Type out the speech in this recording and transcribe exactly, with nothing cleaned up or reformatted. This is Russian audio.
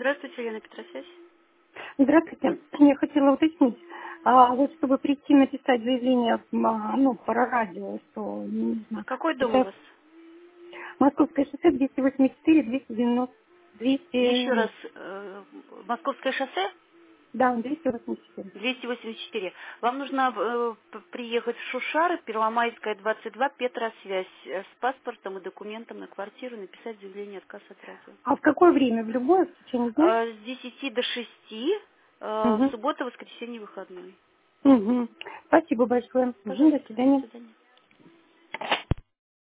Здравствуйте, Елена Петросвязь. Здравствуйте. Я хотела уточнить, а вот чтобы прийти написать заявление, а, ну, по радио, что, не знаю, Какой дом у это вас? Московское шоссе двести восемьдесят четыре, двести девяносто, Еще двести, раз, э, Московское шоссе да, двести восемьдесят четыре. двести восемьдесят четыре. Вам нужно э, п- приехать в Шушары, Первомайская, двадцать два, Петросвязь, э, с паспортом и документом на квартиру, написать заявление отказ от радио. А в какое время? В любое, в течение дня? Э, С десяти до шести, э, в Угу. субботу, воскресенье, выходной. Угу. Спасибо большое. Угу, до Пожалуйста, до свидания. свидания.